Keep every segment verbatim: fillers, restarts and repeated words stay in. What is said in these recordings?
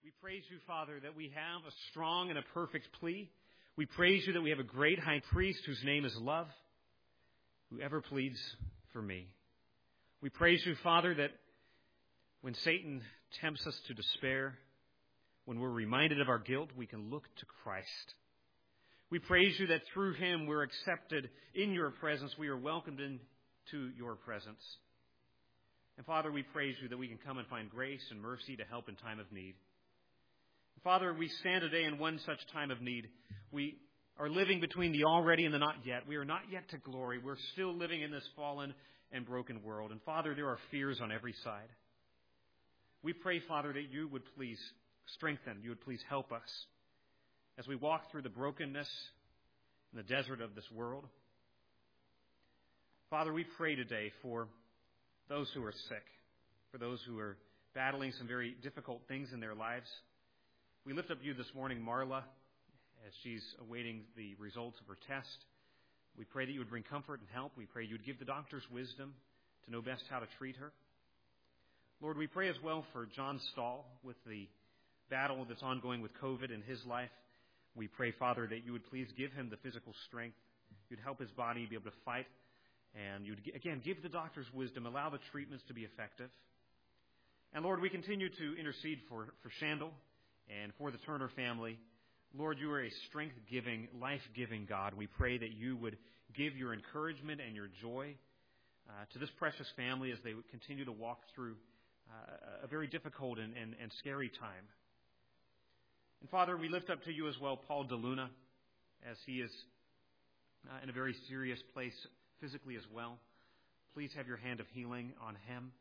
We praise you, Father, that we have a strong and a perfect plea. We praise you that we have a great high priest whose name is love, whoever pleads for me. We praise you, Father, that when Satan tempts us to despair, when we're reminded of our guilt, we can look to Christ. We praise you that through him we're accepted in your presence. We are welcomed into your presence. And Father, we praise you that we can come and find grace and mercy to help in time of need. Father, we stand today in one such time of need. We are living between the already and the not yet. We are not yet to glory. We're still living in this fallen and broken world. And Father, there are fears on every side. We pray, Father, that you would please strengthen, you would please help us as we walk through the brokenness in the desert of this world. Father, we pray today for those who are sick, for those who are battling some very difficult things in their lives. We lift up you this morning, Marla, as she's awaiting the results of her test. We pray that you would bring comfort and help. We pray you would give the doctors wisdom to know best how to treat her. Lord, we pray as well for John Stahl with the battle that's ongoing with COVID in his life. We pray, Father, that you would please give him the physical strength. You'd help his body be able to fight. And you'd, again, give the doctors wisdom. Allow the treatments to be effective. And Lord, we continue to intercede for, for Shandel and for the Turner family. Lord, you are a strength-giving, life-giving God. We pray that you would give your encouragement and your joy uh, to this precious family as they would continue to walk through uh, a very difficult and, and, and scary time. And Father, we lift up to you as well Paul DeLuna, as he is uh, in a very serious place physically as well. Please have your hand of healing on him.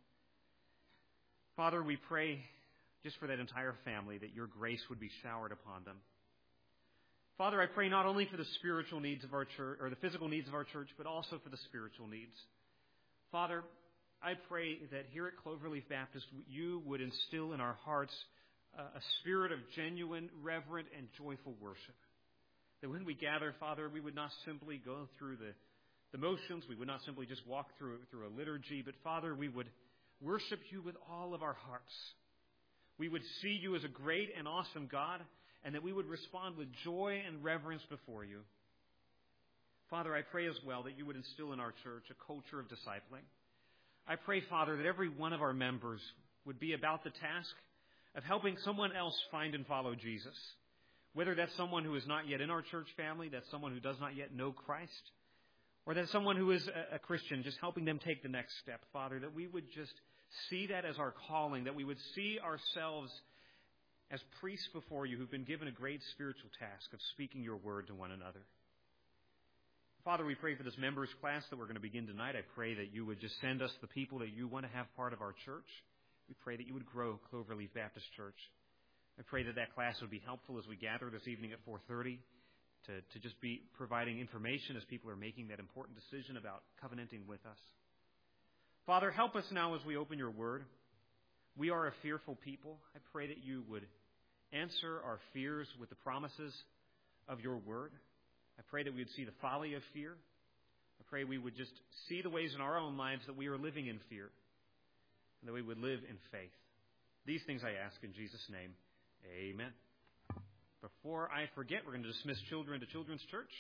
Father, we pray just for that entire family, that your grace would be showered upon them. Father, I pray not only for the spiritual needs of our church, or the physical needs of our church, but also for the spiritual needs. Father, I pray that here at Cloverleaf Baptist, you would instill in our hearts a spirit of genuine, reverent, and joyful worship. That when we gather, Father, we would not simply go through the, the motions, we would not simply just walk through, through a liturgy, but Father, we would worship you with all of our hearts. We would see you as a great and awesome God, and that we would respond with joy and reverence before you. Father, I pray as well that you would instill in our church a culture of discipling. I pray, Father, that every one of our members would be about the task of helping someone else find and follow Jesus. Whether that's someone who is not yet in our church family, that's someone who does not yet know Christ, or that's someone who is a Christian, just helping them take the next step. Father, that we would just see that as our calling, that we would see ourselves as priests before you who've been given a great spiritual task of speaking your word to one another. Father, we pray for this members class that we're going to begin tonight. I pray that you would just send us the people that you want to have part of our church. We pray that you would grow Cloverleaf Baptist Church. I pray that that class would be helpful as we gather this evening at four thirty to, to just be providing information as people are making that important decision about covenanting with us. Father, help us now as we open your word. We are a fearful people. I pray that you would answer our fears with the promises of your word. I pray that we would see the folly of fear. I pray we would just see the ways in our own lives that we are living in fear, and that we would live in faith. These things I ask in Jesus' name. Amen. Before I forget, we're going to dismiss children to Children's Church.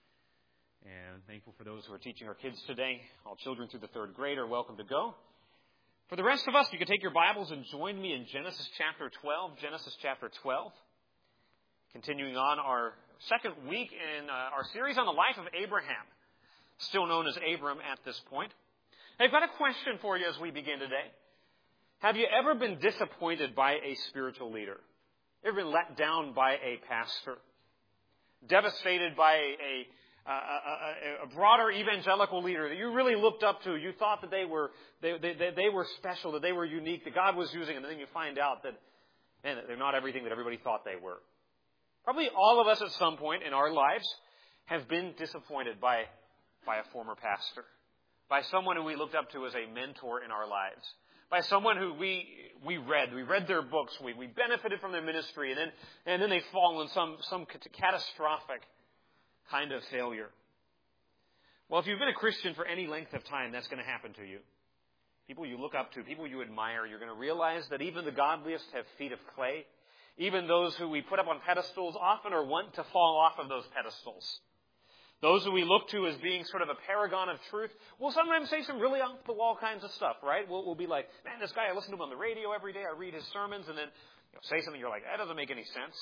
And thankful for those who are teaching our kids today. All children through the third grade are welcome to go. For the rest of us, you can take your Bibles and join me in Genesis chapter twelve. Genesis chapter twelve. Continuing on our second week in uh, our series on the life of Abraham, still known as Abram at this point. I've got a question for you as we begin today. Have you ever been disappointed by a spiritual leader? Ever been let down by a pastor? Devastated by a A, a, a broader evangelical leader that you really looked up to. You thought that they were they, they, they were special, that they were unique, that God was using them, and then you find out that, man, they're not everything that everybody thought they were. Probably all of us at some point in our lives have been disappointed by, by a former pastor, by someone who we looked up to as a mentor in our lives, by someone who we we read. We read their books. We, we benefited from their ministry, and then and then they fall in some some catastrophic kind of failure. Well, if you've been a Christian for any length of time, that's going to happen to you. People you look up to, people you admire, you're going to realize that even the godliest have feet of clay. Even those who we put up on pedestals often are want to fall off of those pedestals. Those who we look to as being sort of a paragon of truth will sometimes say some really off-the-wall kinds of stuff, right? We'll, we'll be like, man, this guy, I listen to him on the radio every day. I read his sermons, and then you know, say something you're like, that doesn't make any sense.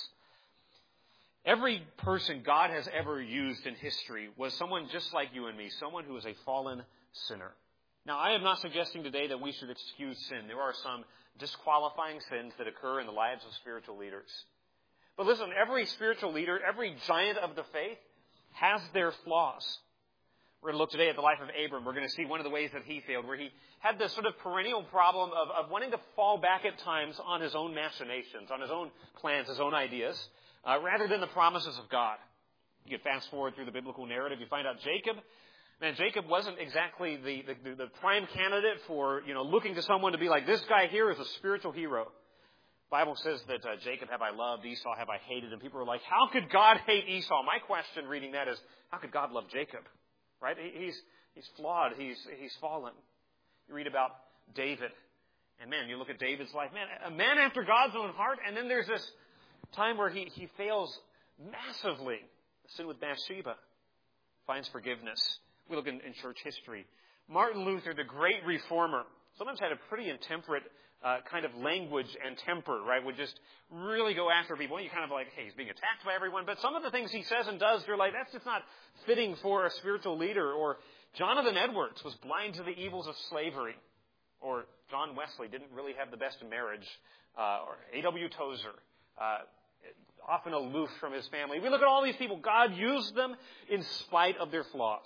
Every person God has ever used in history was someone just like you and me, someone who is a fallen sinner. Now, I am not suggesting today that we should excuse sin. There are some disqualifying sins that occur in the lives of spiritual leaders. But listen, every spiritual leader, every giant of the faith, has their flaws. We're going to look today at the life of Abram. We're going to see one of the ways that he failed, where he had this sort of perennial problem of, of wanting to fall back at times on his own machinations, on his own plans, his own ideas, uh, rather than the promises of God. You can fast forward through the biblical narrative. You find out Jacob. Man, Jacob wasn't exactly the, the, the prime candidate for, you know, looking to someone to be like, this guy here is a spiritual hero. The Bible says that uh, Jacob have I loved, Esau have I hated. And people are like, how could God hate Esau? My question reading that is, how could God love Jacob? Right? He, he's, he's flawed. He's, he's fallen. You read about David. And man, you look at David's life. Man, a man after God's own heart. And then there's this time where he, he fails massively. The sin with Bathsheba. Finds forgiveness. We look in, in church history. Martin Luther, the great reformer, sometimes had a pretty intemperate uh, kind of language and temper, right? Would just really go after people. You kind of like, hey, he's being attacked by everyone. But some of the things he says and does, you're like, that's just not fitting for a spiritual leader. Or Jonathan Edwards was blind to the evils of slavery. Or John Wesley didn't really have the best marriage. Uh, or A W Tozer, uh, often aloof from his family. We look at all these people. God used them in spite of their flaws.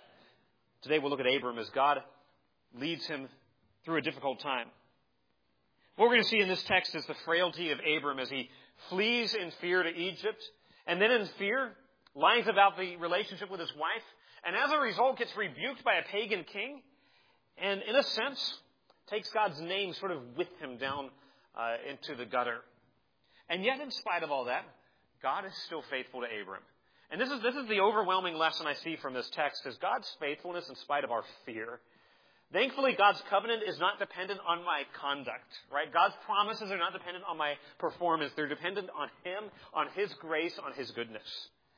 Today we'll look at Abram as God leads him through a difficult time. What we're going to see in this text is the frailty of Abram as he flees in fear to Egypt, and then in fear lies about the relationship with his wife, and as a result gets rebuked by a pagan king, and in a sense takes God's name sort of with him down uh, into the gutter. And yet in spite of all that, God is still faithful to Abram. And this is this is the overwhelming lesson I see from this text, is God's faithfulness in spite of our fear. Thankfully, God's covenant is not dependent on my conduct, right? God's promises are not dependent on my performance. They're dependent on Him, on His grace, on His goodness.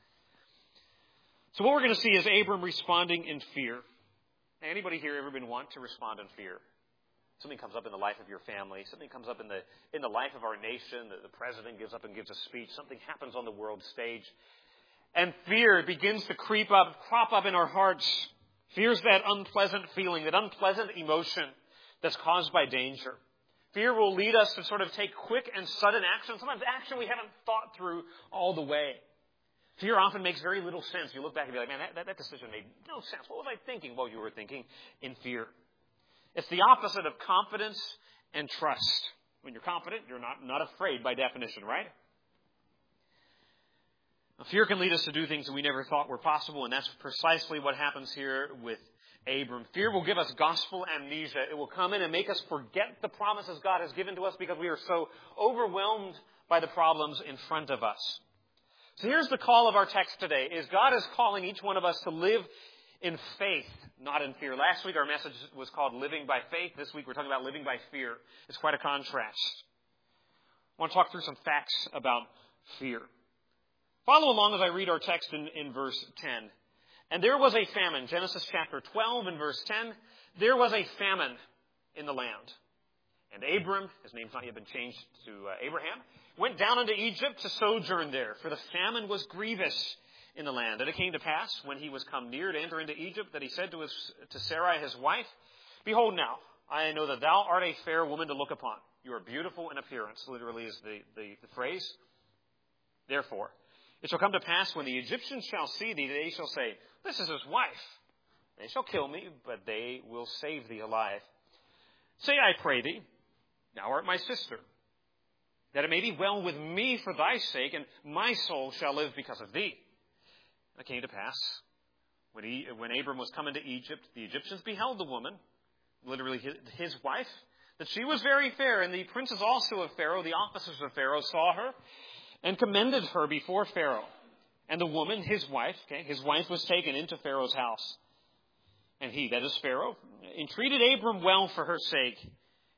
So what we're going to see is Abram responding in fear. Anybody here ever been want to respond in fear? Something comes up in the life of your family. Something comes up in the in the life of our nation. The, the president gives up and gives a speech. Something happens on the world stage. And fear begins to creep up, crop up in our hearts. Fear's that unpleasant feeling, that unpleasant emotion that's caused by danger. Fear will lead us to sort of take quick and sudden action, sometimes action we haven't thought through all the way. Fear often makes very little sense. You look back and be like, man, that, that, that decision made no sense. What was I thinking? Well, you were thinking in fear. It's the opposite of confidence and trust. When you're confident, you're not, not afraid by definition, right? Fear can lead us to do things that we never thought were possible, and that's precisely what happens here with Abram. Fear will give us gospel amnesia. It will come in and make us forget the promises God has given to us because we are so overwhelmed by the problems in front of us. So here's the call of our text today, is God is calling each one of us to live in faith, not in fear. Last week our message was called Living by Faith. This week we're talking about living by fear. It's quite a contrast. I want to talk through some facts about fear. Follow along as I read our text in, in verse ten. And there was a famine, Genesis chapter twelve and verse ten. There was a famine in the land. And Abram, his name's not yet been changed to uh, Abraham, went down into Egypt to sojourn there, for the famine was grievous in the land. And it came to pass, when he was come near to enter into Egypt, that he said to his to Sarai his wife, Behold now, I know that thou art a fair woman to look upon. You are beautiful in appearance, literally is the, the, the phrase. Therefore, it shall come to pass, when the Egyptians shall see thee, they shall say, This is his wife. They shall kill me, but they will save thee alive. Say, I pray thee, Thou art my sister, that it may be well with me for thy sake, and my soul shall live because of thee. And it came to pass, when, he, when Abram was come into Egypt, the Egyptians beheld the woman, literally his, his wife, that she was very fair, and the princes also of Pharaoh, the officers of Pharaoh, saw her, and commended her before Pharaoh. And the woman, his wife, okay, his wife was taken into Pharaoh's house. And he, that is Pharaoh, entreated Abram well for her sake.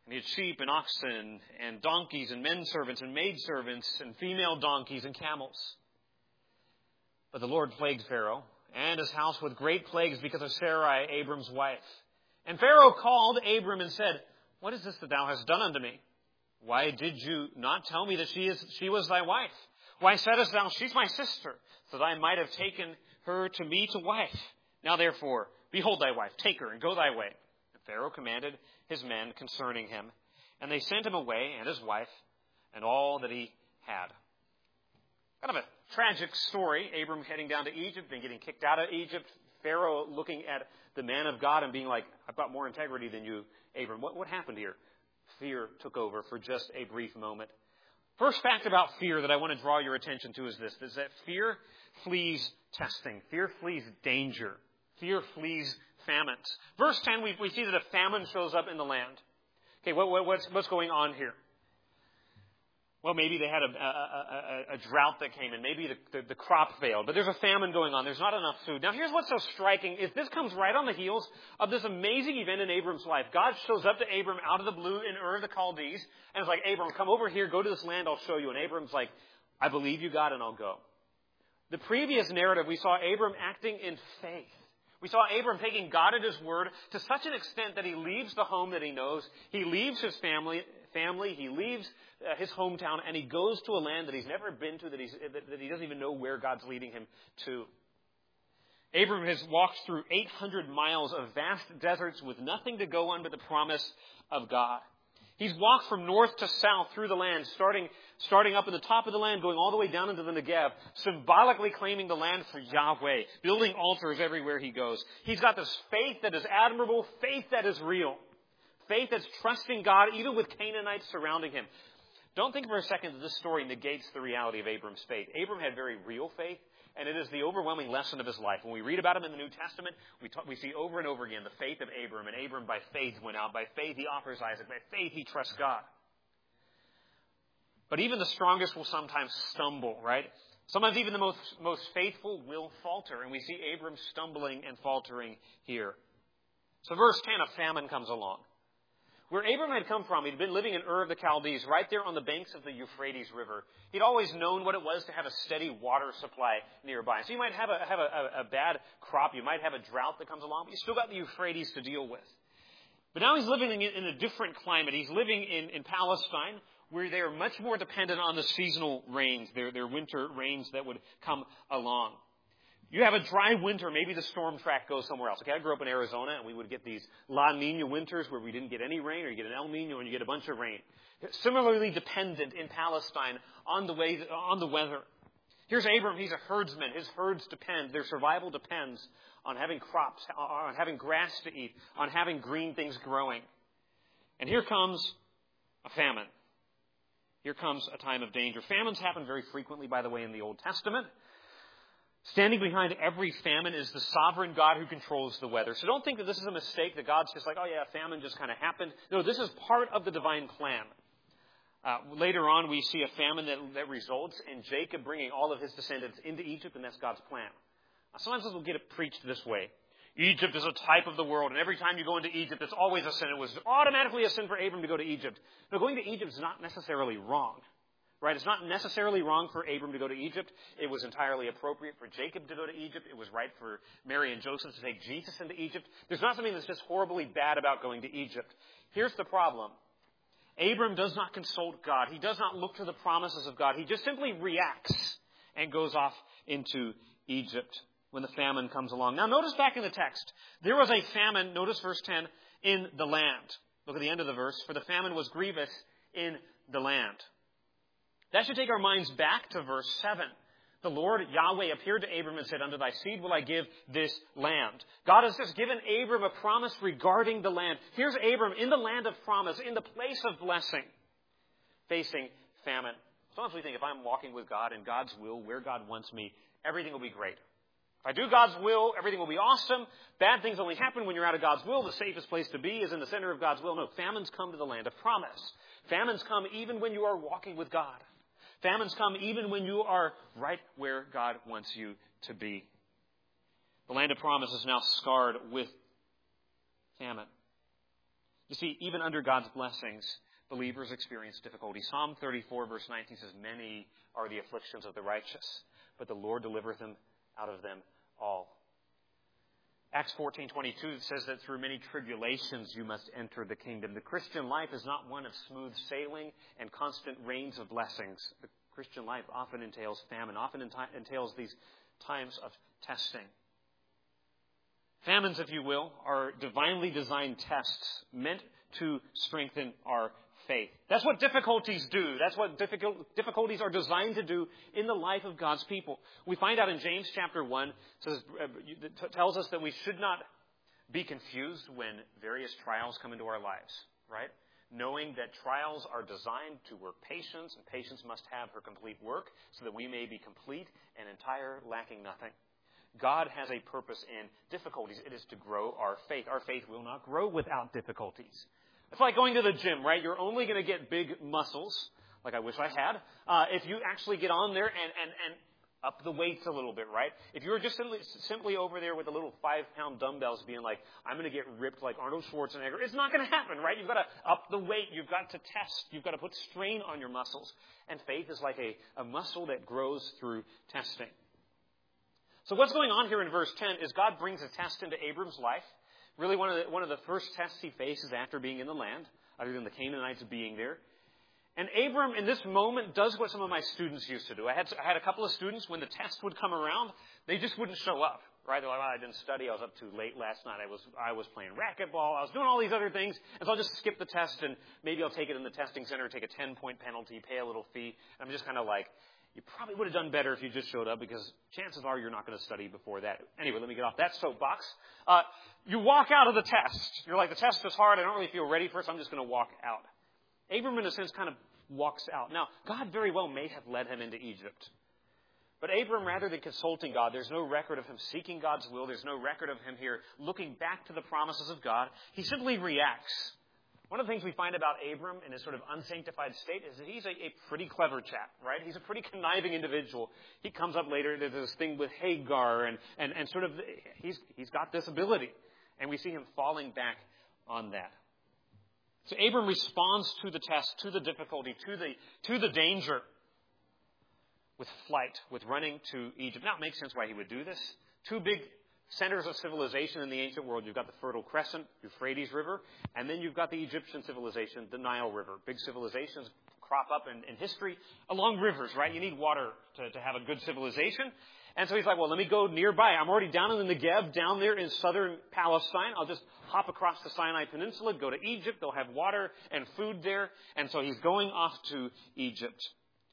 And he had sheep and oxen and donkeys and men servants and maid servants and female donkeys and camels. But the Lord plagued Pharaoh and his house with great plagues because of Sarai, Abram's wife. And Pharaoh called Abram and said, "What is this that thou hast done unto me? Why did you not tell me that she is she was thy wife? Why saidst thou, She's my sister, so that I might have taken her to me to wife? Now therefore, behold thy wife, take her and go thy way." And Pharaoh commanded his men concerning him, and they sent him away and his wife and all that he had. Kind of a tragic story. Abram heading down to Egypt and getting kicked out of Egypt. Pharaoh looking at the man of God and being like, "I've got more integrity than you, Abram." What, what happened here? Fear took over for just a brief moment. First fact about fear that I want to draw your attention to is this, is that fear flees testing. Fear flees danger. Fear flees famines. Verse ten, we, we see that a famine shows up in the land. Okay, what, what, what's, what's going on here? Well, maybe they had a, a, a, a drought that came in. Maybe the, the, the crop failed. But there's a famine going on. There's not enough food. Now, here's what's so striking is this comes right on the heels of this amazing event in Abram's life. God shows up to Abram out of the blue in Ur of the Chaldees. And is like, "Abram, come over here. Go to this land. I'll show you." And Abram's like, "I believe you, God, and I'll go." The previous narrative, we saw Abram acting in faith. We saw Abram taking God at his word to such an extent that he leaves the home that he knows. He leaves his family. family. He leaves uh, his hometown, and he goes to a land that he's never been to, that, he's, that, that he doesn't even know where God's leading him to. Abram has walked through eight hundred miles of vast deserts with nothing to go on but the promise of God. He's walked from north to south through the land, starting, starting up at the top of the land, going all the way down into the Negev, symbolically claiming the land for Yahweh, building altars everywhere he goes. He's got this faith that is admirable, faith that is real. Faith that's trusting God, even with Canaanites surrounding him. Don't think for a second that this story negates the reality of Abram's faith. Abram had very real faith, and it is the overwhelming lesson of his life. When we read about him in the New Testament, we, talk, we see over and over again the faith of Abram. And Abram, by faith, went out. By faith, he offers Isaac. By faith, he trusts God. But even the strongest will sometimes stumble, right? Sometimes even the most, most faithful will falter. And we see Abram stumbling and faltering here. So verse ten, a famine comes along. Where Abram had come from, he'd been living in Ur of the Chaldees, right there on the banks of the Euphrates River. He'd always known what it was to have a steady water supply nearby. So you might have a, have a, a bad crop, you might have a drought that comes along, but you still got the Euphrates to deal with. But now he's living in, in a different climate. He's living in, in Palestine, where they are much more dependent on the seasonal rains, their, their winter rains that would come along. You have a dry winter, maybe the storm track goes somewhere else. Okay, I grew up in Arizona, and we would get these La Nina winters where we didn't get any rain, or you get an El Nino and you get a bunch of rain. Similarly dependent in Palestine on the way, on the weather. Here's Abram, he's a herdsman. His herds depend, their survival depends on having crops, on having grass to eat, on having green things growing. And here comes a famine. Here comes a time of danger. Famines happen very frequently, by the way, in the Old Testament. Standing behind every famine is the sovereign God who controls the weather. So don't think that this is a mistake, that God's just like, oh yeah, famine just kind of happened. No, this is part of the divine plan. Uh, later on, we see a famine that, that results in Jacob bringing all of his descendants into Egypt, and that's God's plan. Uh, sometimes we'll get it preached this way. Egypt is a type of the world, and every time you go into Egypt, it's always a sin. It was automatically a sin for Abram to go to Egypt. No, going to Egypt is not necessarily wrong. Right? It's not necessarily wrong for Abram to go to Egypt. It was entirely appropriate for Jacob to go to Egypt. It was right for Mary and Joseph to take Jesus into Egypt. There's not something that's just horribly bad about going to Egypt. Here's the problem. Abram does not consult God. He does not look to the promises of God. He just simply reacts and goes off into Egypt when the famine comes along. Now notice back in the text. There was a famine, notice verse ten, in the land. Look at the end of the verse. For the famine was grievous in the land. That should take our minds back to verse seven. The Lord, Yahweh, appeared to Abram and said, unto thy seed will I give this land. God has just given Abram a promise regarding the land. Here's Abram in the land of promise, in the place of blessing, facing famine. Sometimes we think if I'm walking with God in God's will, where God wants me, everything will be great. If I do God's will, everything will be awesome. Bad things only happen when you're out of God's will. The safest place to be is in the center of God's will. No, famines come to the land of promise. Famines come even when you are walking with God. Famines come even when you are right where God wants you to be. The land of promise is now scarred with famine. You see, even under God's blessings, believers experience difficulty. Psalm thirty-four, verse nineteen says, "Many are the afflictions of the righteous, but the Lord delivereth them out of them all." Acts fourteen twenty-two says that through many tribulations you must enter the kingdom. The Christian life is not one of smooth sailing and constant rains of blessings. The Christian life often entails famine, often entails these times of testing. Famines, if you will, are divinely designed tests meant to strengthen our faith. That's what difficulties do. That's what difficult, difficulties are designed to do in the life of God's people. We find out in James chapter one, says, uh, tells us that we should not be confused when various trials come into our lives, right? Knowing that trials are designed to work patience, and patience must have her complete work, so that we may be complete and entire, lacking nothing. God has a purpose in difficulties. It is to grow our faith. Our faith will not grow without difficulties. It's like going to the gym, right? You're only going to get big muscles, like I wish I had, uh, if you actually get on there and, and, and up the weights a little bit, right? If you're just simply, simply over there with a little five-pound dumbbells being like, I'm going to get ripped like Arnold Schwarzenegger, it's not going to happen, right? You've got to up the weight. You've got to test. You've got to put strain on your muscles. And faith is like a, a muscle that grows through testing. So what's going on here in verse ten is God brings a test into Abram's life. Really one of the, one of the first tests he faces after being in the land, other than the Canaanites being there. And Abram, in this moment, does what some of my students used to do. I had I had a couple of students, when the test would come around, they just wouldn't show up. Right? They're like, well, I didn't study. I was up too late last night. I was I was playing racquetball. I was doing all these other things. And so I'll just skip the test, and maybe I'll take it in the testing center, take a ten-point penalty, pay a little fee. And I'm just kind of like, you probably would have done better if you just showed up, because chances are you're not going to study before that. Anyway, let me get off that soapbox. Uh, you walk out of the test. You're like, the test is hard. I don't really feel ready for it, so I'm just going to walk out. Abram, in a sense, kind of walks out. Now, God very well may have led him into Egypt. But Abram, rather than consulting God, there's no record of him seeking God's will. There's no record of him here looking back to the promises of God. He simply reacts. One of the things we find about Abram in his sort of unsanctified state is that he's a, a pretty clever chap, right? He's a pretty conniving individual. He comes up later, there's this thing with Hagar, and, and, and sort of, he's, he's got this ability. And we see him falling back on that. So Abram responds to the test, to the difficulty, to the, to the danger with flight, with running to Egypt. Now it makes sense why he would do this. Two big centers of civilization in the ancient world. You've got the Fertile Crescent, Euphrates River, and then you've got the Egyptian civilization, the Nile River. Big civilizations crop up in, in history along rivers, right? You need water to, to have a good civilization. And so he's like, well, let me go nearby. I'm already down in the Negev, down there in southern Palestine. I'll just hop across the Sinai Peninsula, go to Egypt. They'll have water and food there. And so he's going off to Egypt.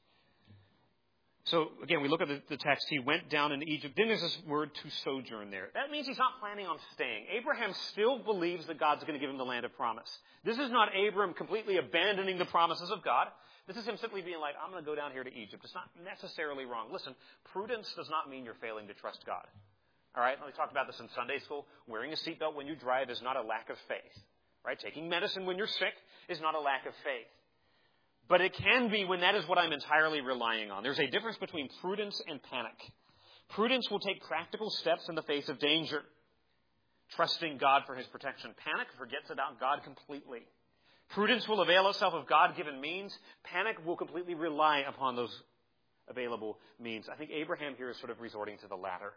So, again, we look at the, the text. He went down into Egypt. Then there's this word to sojourn there. That means he's not planning on staying. Abraham still believes that God's going to give him the land of promise. This is not Abram completely abandoning the promises of God. This is him simply being like, I'm going to go down here to Egypt. It's not necessarily wrong. Listen, prudence does not mean you're failing to trust God. All right? We talked about this in Sunday school. Wearing a seatbelt when you drive is not a lack of faith. Right? Taking medicine when you're sick is not a lack of faith. But it can be when that is what I'm entirely relying on. There's a difference between prudence and panic. Prudence will take practical steps in the face of danger, trusting God for his protection. Panic forgets about God completely. Prudence will avail itself of God-given means. Panic will completely rely upon those available means. I think Abraham here is sort of resorting to the latter.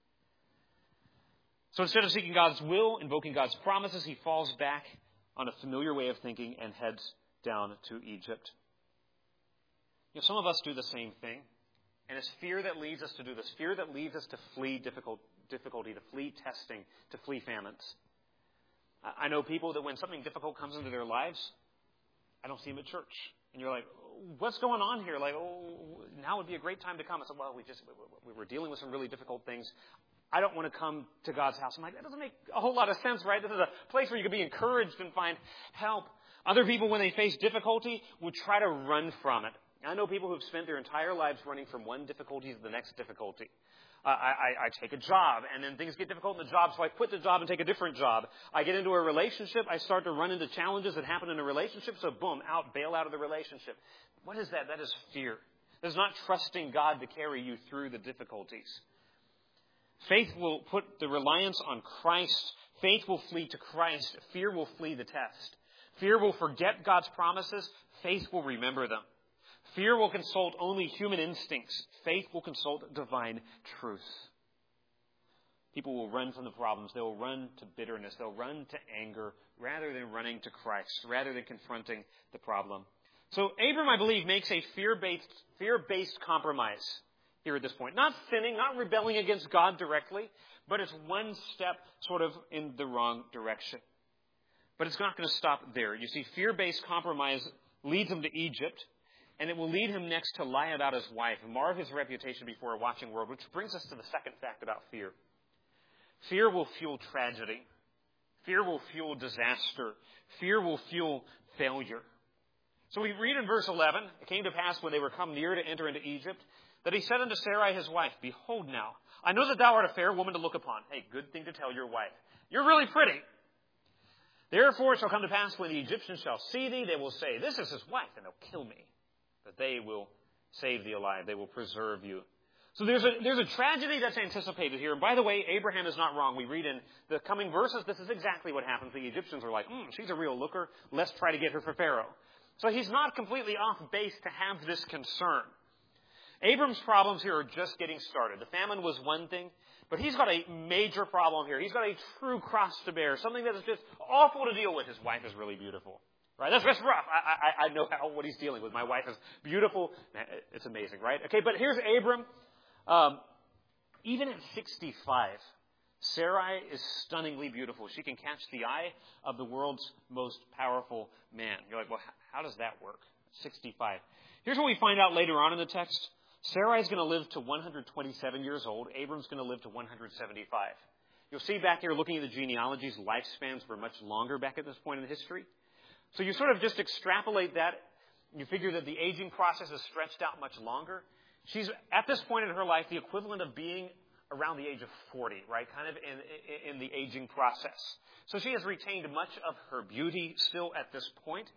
So instead of seeking God's will, invoking God's promises, he falls back on a familiar way of thinking and heads down to Egypt. You know, some of us do the same thing, and it's fear that leads us to do this. Fear that leads us to flee difficult, difficulty, to flee testing, to flee famines. I know people that when something difficult comes into their lives, I don't see them at church. And you're like, what's going on here? Like, oh, now would be a great time to come. I said, well, we just, we were dealing with some really difficult things. I don't want to come to God's house. I'm like, that doesn't make a whole lot of sense, right? This is a place where you can be encouraged and find help. Other people, when they face difficulty, would try to run from it. I know people who've spent their entire lives running from one difficulty to the next difficulty. Uh, I, I, I take a job, and then things get difficult in the job, so I quit the job and take a different job. I get into a relationship, I start to run into challenges that happen in a relationship, so boom, out, bail out of the relationship. What is that? That is fear. That is not trusting God to carry you through the difficulties. Faith will put the reliance on Christ. Faith will flee to Christ. Fear will flee the test. Fear will forget God's promises. Faith will remember them. Fear will consult only human instincts. Faith will consult divine truth. People will run from the problems. They will run to bitterness. They'll run to anger rather than running to Christ, rather than confronting the problem. So Abram, I believe, makes a fear-based, fear-based compromise here at this point. Not sinning, not rebelling against God directly, but it's one step sort of in the wrong direction. But it's not going to stop there. You see, fear-based compromise leads him to Egypt, and it will lead him next to lie about his wife and mar his reputation before a watching world, which brings us to the second fact about fear. Fear will fuel tragedy. Fear will fuel disaster. Fear will fuel failure. So we read in verse eleven, it came to pass when they were come near to enter into Egypt, that he said unto Sarai his wife, Behold now, I know that thou art a fair woman to look upon. Hey, good thing to tell your wife. You're really pretty. Therefore it shall come to pass when the Egyptians shall see thee, they will say, This is his wife, and they'll kill me. But they will save thee alive. They will preserve you. So there's a, there's a tragedy that's anticipated here. And by the way, Abraham is not wrong. We read in the coming verses, this is exactly what happens. The Egyptians are like, hmm, she's a real looker. Let's try to get her for Pharaoh. So he's not completely off base to have this concern. Abram's problems here are just getting started. The famine was one thing, but he's got a major problem here. He's got a true cross to bear, something that is just awful to deal with. His wife is really beautiful. Right? That's, that's rough. I, I, I know how, what he's dealing with. My wife is beautiful. Man, it's amazing, right? Okay, but here's Abram. Um, even at sixty-five, Sarai is stunningly beautiful. She can catch the eye of the world's most powerful man. You're like, well, how does that work? sixty-five. Here's what we find out later on in the text. Sarai is going to live to one hundred twenty-seven years old. Abram's going to live to one hundred seventy-five. You'll see back here, looking at the genealogies, lifespans were much longer back at this point in history. So you sort of just extrapolate that. You figure that the aging process is stretched out much longer. She's, at this point in her life, the equivalent of being around the age of forty, right? Kind of in, in the aging process. So she has retained much of her beauty still at this point.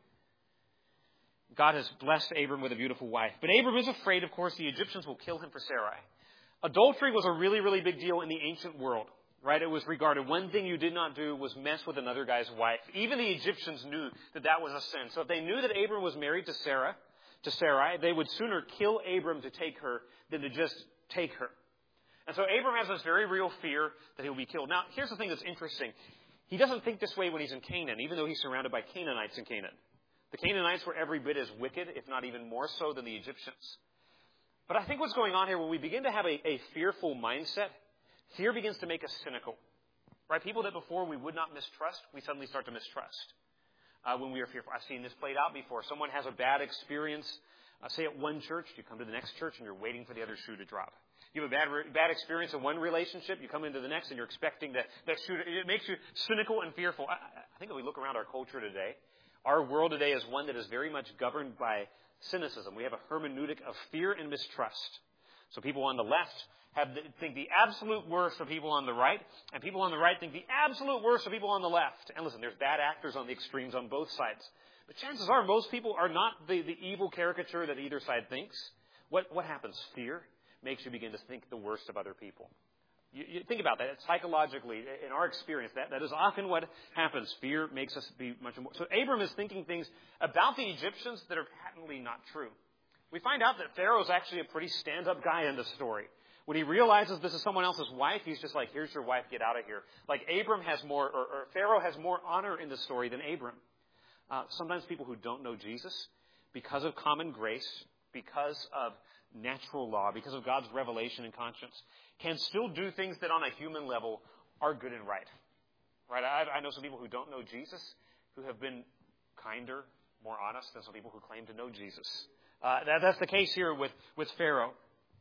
God has blessed Abram with a beautiful wife. But Abram is afraid, of course, the Egyptians will kill him for Sarai. Adultery was a really, really big deal in the ancient world, right? It was regarded, one thing you did not do was mess with another guy's wife. Even the Egyptians knew that that was a sin. So if they knew that Abram was married to Sarah, to Sarai, they would sooner kill Abram to take her than to just take her. And so Abram has this very real fear that he'll be killed. Now, here's the thing that's interesting. He doesn't think this way when he's in Canaan, even though he's surrounded by Canaanites in Canaan. The Canaanites were every bit as wicked, if not even more so, than the Egyptians. But I think what's going on here, when we begin to have a, a fearful mindset, fear begins to make us cynical. Right? People that before we would not mistrust, we suddenly start to mistrust. Uh, when we are fearful. I've seen this played out before. Someone has a bad experience, uh, say at one church, you come to the next church and you're waiting for the other shoe to drop. You have a bad bad experience in one relationship, you come into the next and you're expecting that, that shoe to, it makes you cynical and fearful. I, I think if we look around our culture today, our world today is one that is very much governed by cynicism. We have a hermeneutic of fear and mistrust. So people on the left have the, think the absolute worst of people on the right, and people on the right think the absolute worst of people on the left. And listen, there's bad actors on the extremes on both sides. But chances are most people are not the, the evil caricature that either side thinks. What, what happens? Fear makes you begin to think the worst of other people. You, you think about that. Psychologically, in our experience, that, that is often what happens. Fear makes us be much more. So Abram is thinking things about the Egyptians that are patently not true. We find out that Pharaoh is actually a pretty stand-up guy in this story. When he realizes this is someone else's wife, he's just like, here's your wife, get out of here. Like Abram has more, or, or Pharaoh has more honor in the story than Abram. Uh, sometimes people who don't know Jesus, because of common grace, because of natural law, because of God's revelation and conscience, can still do things that on a human level are good and right. Right? I, I know some people who don't know Jesus who have been kinder, more honest than some people who claim to know Jesus. Uh, that, that's the case here with, with Pharaoh.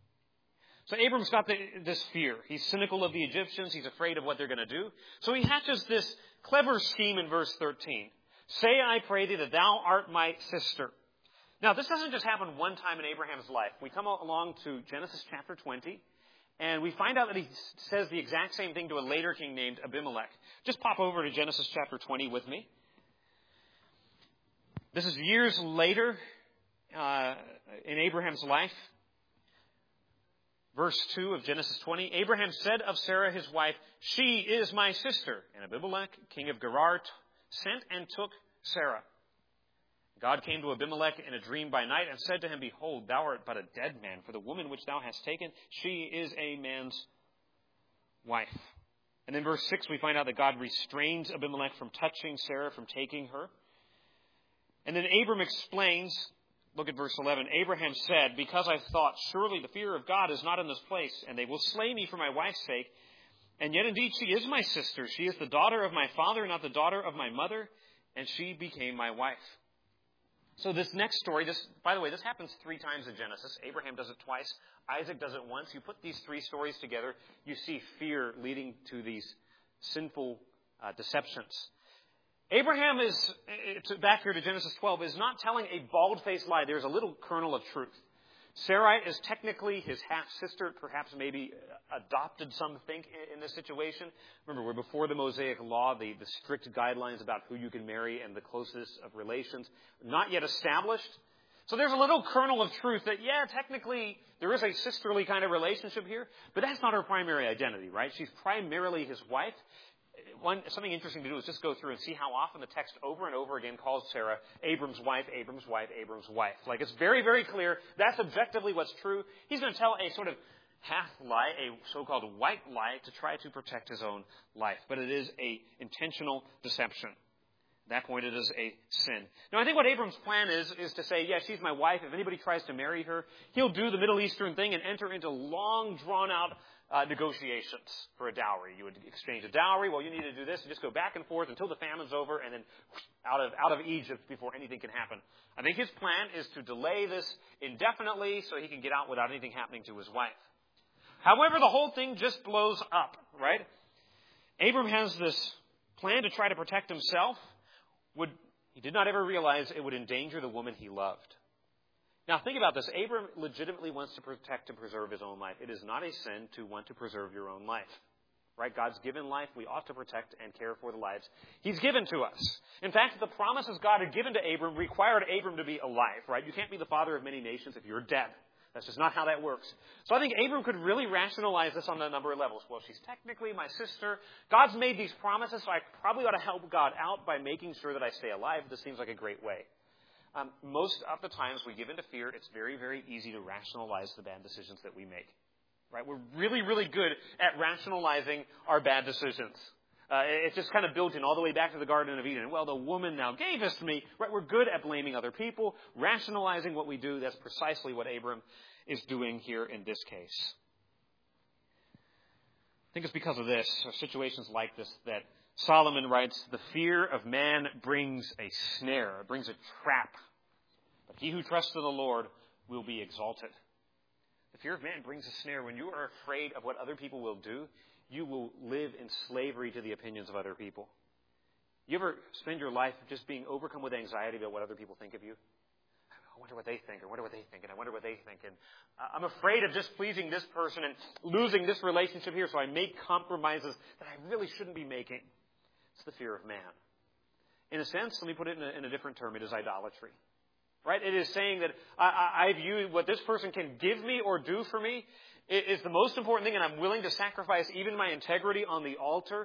So Abram's got the, this fear. He's cynical of the Egyptians. He's afraid of what they're going to do. So he hatches this clever scheme in verse thirteen. Say, I pray thee, that thou art my sister. Now, this doesn't just happen one time in Abraham's life. We come along to Genesis chapter twenty, and we find out that he says the exact same thing to a later king named Abimelech. Just pop over to Genesis chapter twenty with me. This is years later uh, in Abraham's life. Verse two of Genesis twenty, Abraham said of Sarah his wife, She is my sister. And Abimelech, king of Gerar, t- sent and took Sarah. God came to Abimelech in a dream by night and said to him, Behold, thou art but a dead man, for the woman which thou hast taken, she is a man's wife. And then verse six, we find out that God restrains Abimelech from touching Sarah, from taking her. And then Abram explains, look at verse eleven, Abraham said, Because I thought, surely the fear of God is not in this place, and they will slay me for my wife's sake. And yet indeed she is my sister. She is the daughter of my father, not the daughter of my mother, and she became my wife. So this next story, this, by the way, this happens three times in Genesis. Abraham does it twice. Isaac does it once. You put these three stories together, you see fear leading to these sinful uh, deceptions. Abraham is, back here to Genesis twelve, is not telling a bald-faced lie. There's a little kernel of truth. Sarai is technically his half-sister, perhaps maybe adopted, some think, in this situation. Remember, we're before the Mosaic Law, the, the strict guidelines about who you can marry and the closeness of relations, not yet established. So there's a little kernel of truth that, yeah, technically there is a sisterly kind of relationship here, but that's not her primary identity, right? She's primarily his wife. One, something interesting to do is just go through and see how often the text over and over again calls Sarah Abram's wife, Abram's wife, Abram's wife. Like, it's very, very clear. That's objectively what's true. He's going to tell a sort of half lie, a so-called white lie, to try to protect his own life. But it is a intentional deception. At that point, it is a sin. Now, I think what Abram's plan is, is to say, yeah, she's my wife. If anybody tries to marry her, he'll do the Middle Eastern thing and enter into long, drawn-out Uh, negotiations for a dowry. You would exchange a dowry. Well, you need to do this, and just go back and forth until the famine's over, and then whoosh, out of out of Egypt before anything can happen. I think his plan is to delay this indefinitely so he can get out without anything happening to his wife. However, the whole thing just blows up, right? Abram has this plan to try to protect himself. Would he did not ever realize it would endanger the woman he loved. Now, think about this. Abram legitimately wants to protect and preserve his own life. It is not a sin to want to preserve your own life. Right? God's given life. We ought to protect and care for the lives He's given to us. In fact, the promises God had given to Abram required Abram to be alive. Right? You can't be the father of many nations if you're dead. That's just not how that works. So I think Abram could really rationalize this on a number of levels. Well, she's technically my sister. God's made these promises, so I probably ought to help God out by making sure that I stay alive. This seems like a great way. Um, most of the times we give into fear, it's very, very easy to rationalize the bad decisions that we make. Right? We're really, really good at rationalizing our bad decisions. Uh, it's just kind of built in all the way back to the Garden of Eden. Well, the woman now gave this to me. Right? We're good at blaming other people, rationalizing what we do. That's precisely what Abram is doing here in this case. I think it's because of this, or situations like this, that Solomon writes, the fear of man brings a snare, it brings a trap. But he who trusts in the Lord will be exalted. The fear of man brings a snare. When you are afraid of what other people will do, you will live in slavery to the opinions of other people. You ever spend your life just being overcome with anxiety about what other people think of you? I wonder what they think, or I wonder what they think, and I wonder what they think. And I'm afraid of just pleasing this person and losing this relationship here, so I make compromises that I really shouldn't be making. It's the fear of man. In a sense, let me put it in a, in a different term, it is idolatry. Right? It is saying that I, I, I view what this person can give me or do for me is the most important thing, and I'm willing to sacrifice even my integrity on the altar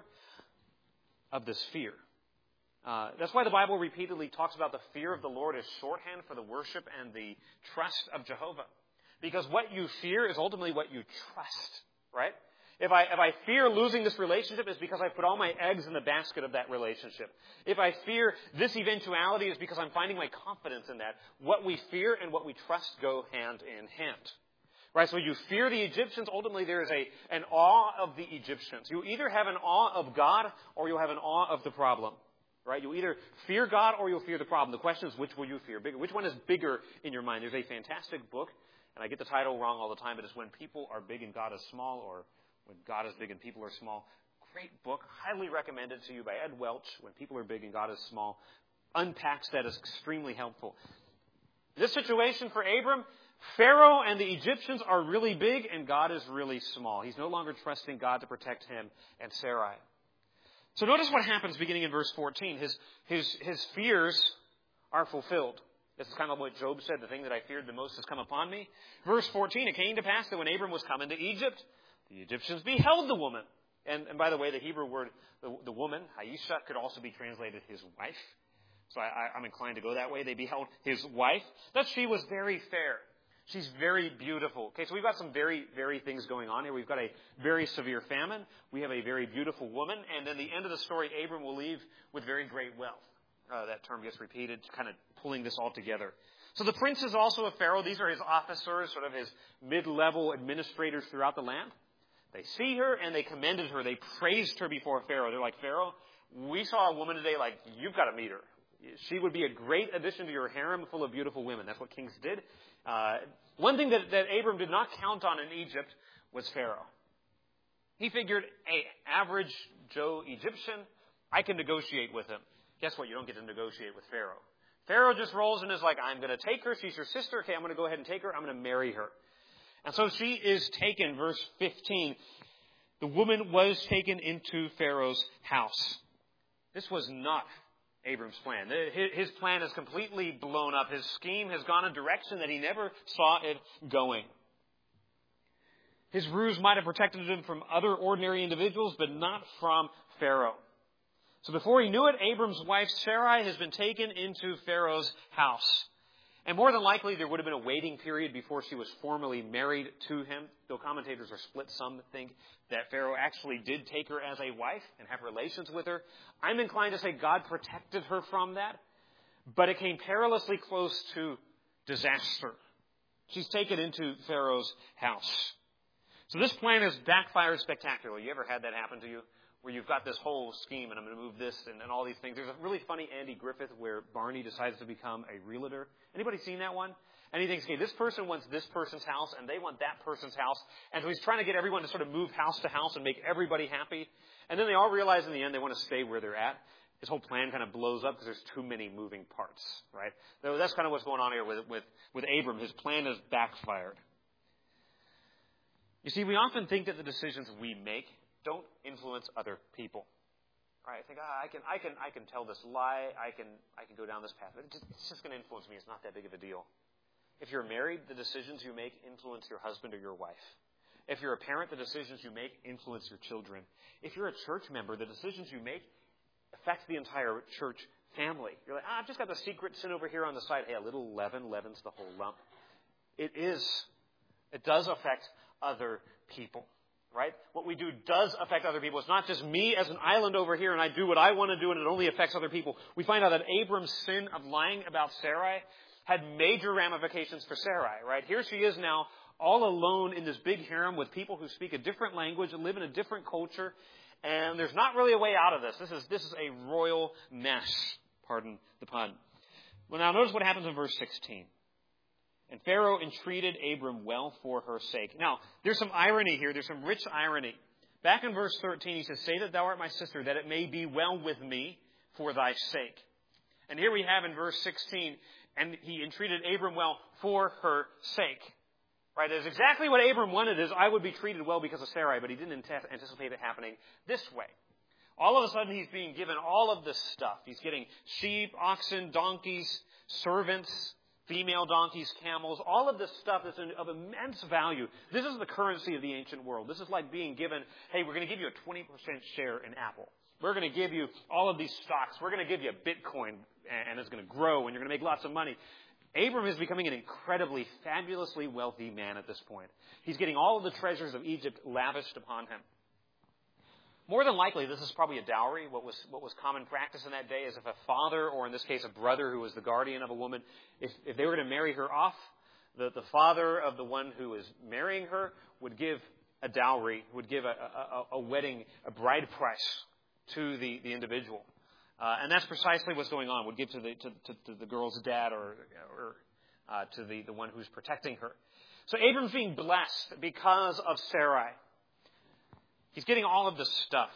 of this fear. Uh, that's why the Bible repeatedly talks about the fear of the Lord as shorthand for the worship and the trust of Jehovah. Because what you fear is ultimately what you trust. Right? If I, if I fear losing this relationship, it's because I put all my eggs in the basket of that relationship. If I fear this eventuality, it's because I'm finding my confidence in that. What we fear and what we trust go hand in hand. Right? So you fear the Egyptians, ultimately there is a, an awe of the Egyptians. You either have an awe of God or you'll have an awe of the problem. Right? You either fear God or you'll fear the problem. The question is, which will you fear bigger? Which one is bigger in your mind? There's a fantastic book, and I get the title wrong all the time, but it's When People Are Big and God Is Small, or When God is Big and People Are Small. Great book, highly recommended to you by Ed Welch. When People Are Big and God Is Small. Unpacks that is extremely helpful. This situation for Abram, Pharaoh and the Egyptians are really big and God is really small. He's no longer trusting God to protect him and Sarai. So notice what happens beginning in verse fourteen. His, his, his fears are fulfilled. This is kind of what Job said, the thing that I feared the most has come upon me. Verse fourteen, it came to pass that when Abram was come into Egypt, the Egyptians beheld the woman. And, and by the way, the Hebrew word, the, the woman, Aisha, could also be translated his wife. So I, I, I'm inclined to go that way. They beheld his wife, that she was very fair. She's very beautiful. Okay, so we've got some very, very things going on here. We've got a very severe famine. We have a very beautiful woman. And then the end of the story, Abram will leave with very great wealth. Uh, that term gets repeated, kind of pulling this all together. So the prince is also a pharaoh. These are his officers, sort of his mid-level administrators throughout the land. They see her and they commended her. They praised her before Pharaoh. They're like, Pharaoh, we saw a woman today, like, you've got to meet her. She would be a great addition to your harem full of beautiful women. That's what kings did. Uh, one thing that, that Abram did not count on in Egypt was Pharaoh. He figured, hey, average Joe Egyptian, I can negotiate with him. Guess what? You don't get to negotiate with Pharaoh. Pharaoh just rolls in and is like, I'm going to take her. She's your sister. Okay, I'm going to go ahead and take her. I'm going to marry her. And so she is taken, verse fifteen. The woman was taken into Pharaoh's house. This was not Abram's plan. His plan is completely blown up. His scheme has gone a direction that he never saw it going. His ruse might have protected him from other ordinary individuals, but not from Pharaoh. So before he knew it, Abram's wife Sarai has been taken into Pharaoh's house. And more than likely, there would have been a waiting period before she was formally married to him, though commentators are split. Some think that Pharaoh actually did take her as a wife and have relations with her. I'm inclined to say God protected her from that, but it came perilously close to disaster. She's taken into Pharaoh's house. So this plan has backfired spectacularly. You ever had that happen to you? Where you've got this whole scheme, and I'm going to move this and, and all these things. There's a really funny Andy Griffith where Barney decides to become a realtor. Anybody seen that one? And he thinks, okay, this person wants this person's house, and they want that person's house. And so he's trying to get everyone to sort of move house to house and make everybody happy. And then they all realize in the end they want to stay where they're at. His whole plan kind of blows up because there's too many moving parts, right? So that's kind of what's going on here with, with, with Abram. His plan has backfired. You see, we often think that the decisions we make don't influence other people. Right? I think, ah, I can, I can, I can tell this lie. I can, I can go down this path. But it's just going to influence me. It's not that big of a deal. If you're married, the decisions you make influence your husband or your wife. If you're a parent, the decisions you make influence your children. If you're a church member, the decisions you make affect the entire church family. You're like, ah, I've just got the secret sin over here on the side. Hey, a little leaven leavens the whole lump. It is. It does affect other people. Right? What we do does affect other people. It's not just me as an island over here and I do what I want to do and it only affects other people. We find out that Abram's sin of lying about Sarai had major ramifications for Sarai. Right? Here she is now all alone in this big harem with people who speak a different language and live in a different culture. And there's not really a way out of this. This is, this is a royal mess. Pardon the pun. Well, now notice what happens in verse sixteen. And Pharaoh entreated Abram well for her sake. Now, there's some irony here. There's some rich irony. Back in verse thirteen, he says, say that thou art my sister, that it may be well with me for thy sake. And here we have in verse sixteen, and he entreated Abram well for her sake. Right? That's exactly what Abram wanted, is I would be treated well because of Sarai, but he didn't anticipate it happening this way. All of a sudden, he's being given all of this stuff. He's getting sheep, oxen, donkeys, servants, female donkeys, camels, all of this stuff is of immense value. This is the currency of the ancient world. This is like being given, hey, we're going to give you a twenty percent share in Apple. We're going to give you all of these stocks. We're going to give you a Bitcoin, and it's going to grow, and you're going to make lots of money. Abram is becoming an incredibly, fabulously wealthy man at this point. He's getting all of the treasures of Egypt lavished upon him. More than likely, this is probably a dowry. What was what was common practice in that day is if a father, or in this case a brother who was the guardian of a woman, if, if they were to marry her off, the, the father of the one who is marrying her would give a dowry, would give a, a, a wedding, a bride price to the, the individual. Uh, and that's precisely what's going on, would give to the, to, to, to the girl's dad or, or uh, to the, the one who's protecting her. So Abram's being blessed because of Sarai. He's getting all of this stuff.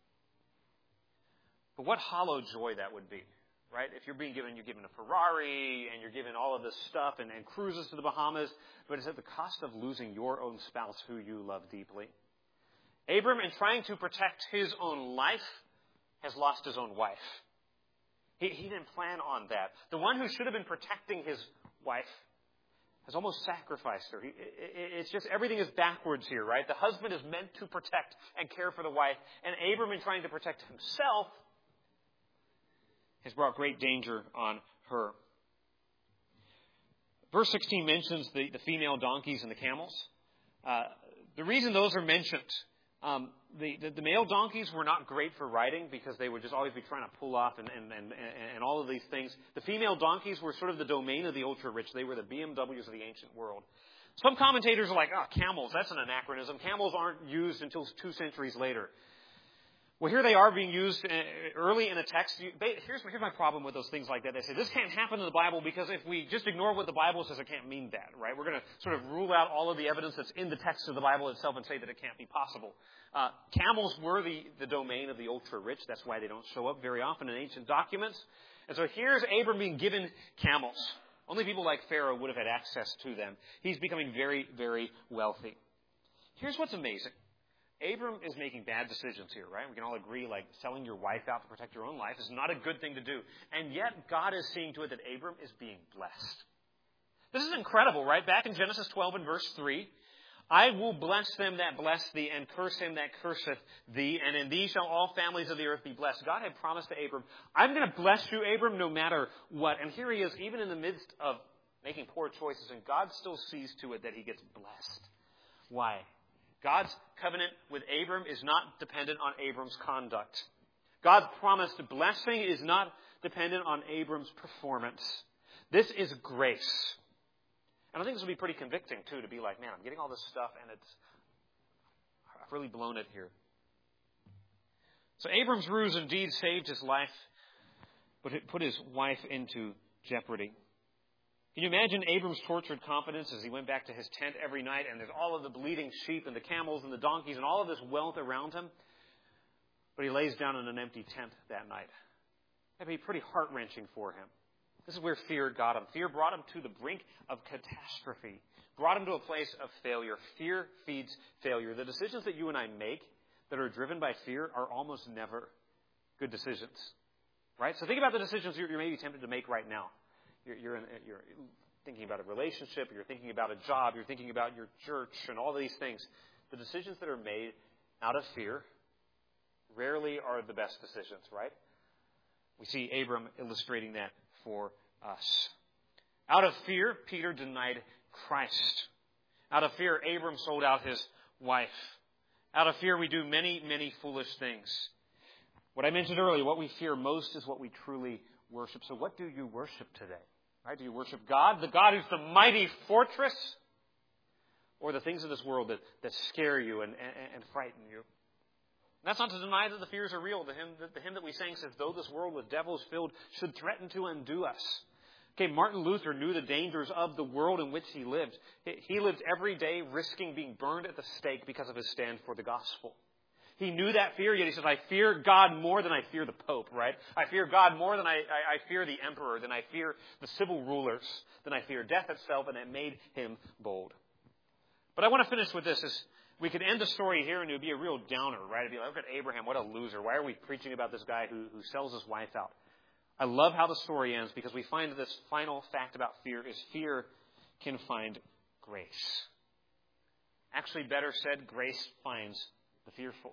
But what hollow joy that would be, right? If you're being given, you're given a Ferrari and you're given all of this stuff and, and cruises to the Bahamas, but it's at the cost of losing your own spouse who you love deeply. Abram, in trying to protect his own life, has lost his own wife. He, he didn't plan on that. The one who should have been protecting his wife has almost sacrificed her. He, it, it's just everything is backwards here, right? The husband is meant to protect and care for the wife. And Abram, in trying to protect himself, has brought great danger on her. Verse sixteen mentions the, the female donkeys and the camels. Uh, the reason those are mentioned, um, the, the, the male donkeys were not great for riding because they would just always be trying to pull off and, and, and, and all of these things. The female donkeys were sort of the domain of the ultra-rich. They were the B M Ws of the ancient world. Some commentators are like, oh, camels, that's an anachronism. Camels aren't used until two centuries later. Well, here they are being used early in a text. Here's, here's my problem with those things like that. They say, this can't happen in the Bible because if we just ignore what the Bible says, it can't mean that, right? We're going to sort of rule out all of the evidence that's in the text of the Bible itself and say that it can't be possible. Uh, camels were the, the domain of the ultra-rich. That's why they don't show up very often in ancient documents. And so here's Abram being given camels. Only people like Pharaoh would have had access to them. He's becoming very, very wealthy. Here's what's amazing. Abram is making bad decisions here, right? We can all agree, like, selling your wife out to protect your own life is not a good thing to do. And yet, God is seeing to it that Abram is being blessed. This is incredible, right? Back in Genesis twelve and verse three, I will bless them that bless thee, and curse him that curseth thee, and in thee shall all families of the earth be blessed. God had promised to Abram, I'm going to bless you, Abram, no matter what. And here he is, even in the midst of making poor choices, and God still sees to it that he gets blessed. Why? God's covenant with Abram is not dependent on Abram's conduct. God's promised blessing is not dependent on Abram's performance. This is grace. And I think this will be pretty convicting, too, to be like, man, I'm getting all this stuff, and it's I've really blown it here. So Abram's ruse indeed saved his life, but it put his wife into jeopardy. Can you imagine Abram's tortured confidence as he went back to his tent every night and there's all of the bleeding sheep and the camels and the donkeys and all of this wealth around him? But he lays down in an empty tent that night. That'd be pretty heart-wrenching for him. This is where fear got him. Fear brought him to the brink of catastrophe. Brought him to a place of failure. Fear feeds failure. The decisions that you and I make that are driven by fear are almost never good decisions. Right? So think about the decisions you're maybe tempted to make right now. You're, you're, in, you're thinking about a relationship, you're thinking about a job, you're thinking about your church and all these things. The decisions that are made out of fear rarely are the best decisions, right? We see Abram illustrating that for us. Out of fear, Peter denied Christ. Out of fear, Abram sold out his wife. Out of fear, we do many, many foolish things. What I mentioned earlier, what we fear most is what we truly worship. So what do you worship today? Right? Do you worship God, the God who's the mighty fortress, or the things of this world that, that scare you and, and, and frighten you? And that's not to deny that the fears are real. The hymn, the hymn that we sang says, though this world with devils filled should threaten to undo us. Okay, Martin Luther knew the dangers of the world in which he lived. He lived every day risking being burned at the stake because of his stand for the gospel. He knew that fear, yet he says, I fear God more than I fear the Pope, right? I fear God more than I, I, I fear the emperor, than I fear the civil rulers, than I fear death itself, and it made him bold. But I want to finish with this. Is we could end the story here and it would be a real downer, right? It'd be like, look at Abraham, what a loser. Why are we preaching about this guy who, who sells his wife out? I love how the story ends because we find that this final fact about fear is fear can find grace. Actually, better said, grace finds the fearful.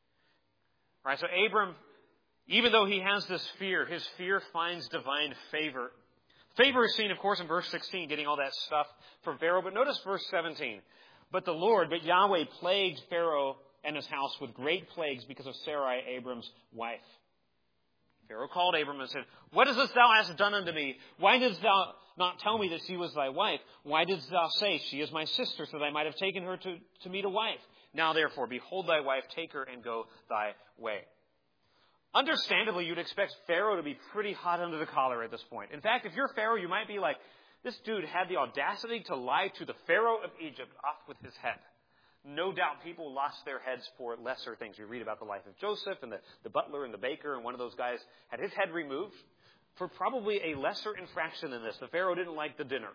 All right, so Abram, even though he has this fear, his fear finds divine favor. Favor is seen, of course, in verse sixteen, getting all that stuff from Pharaoh. But notice verse seventeen. But the Lord, but Yahweh plagued Pharaoh and his house with great plagues because of Sarai, Abram's wife. Pharaoh called Abram and said, what is this thou hast done unto me? Why didst thou not tell me that she was thy wife? Why didst thou say, she is my sister, so that I might have taken her to, to me to wife? Now, therefore, behold thy wife, take her and go thy way. Understandably, you'd expect Pharaoh to be pretty hot under the collar at this point. In fact, if you're Pharaoh, you might be like, this dude had the audacity to lie to the Pharaoh of Egypt off with his head. No doubt people lost their heads for lesser things. You read about the life of Joseph and the, the butler and the baker, and one of those guys had his head removed for probably a lesser infraction than this. The Pharaoh didn't like the dinner.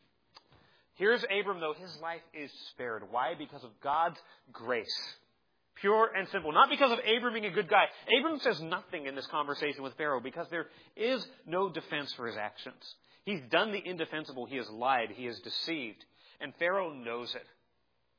Here's Abram, though. His life is spared. Why? Because of God's grace. Pure and simple. Not because of Abram being a good guy. Abram says nothing in this conversation with Pharaoh because there is no defense for his actions. He's done the indefensible. He has lied. He has deceived. And Pharaoh knows it.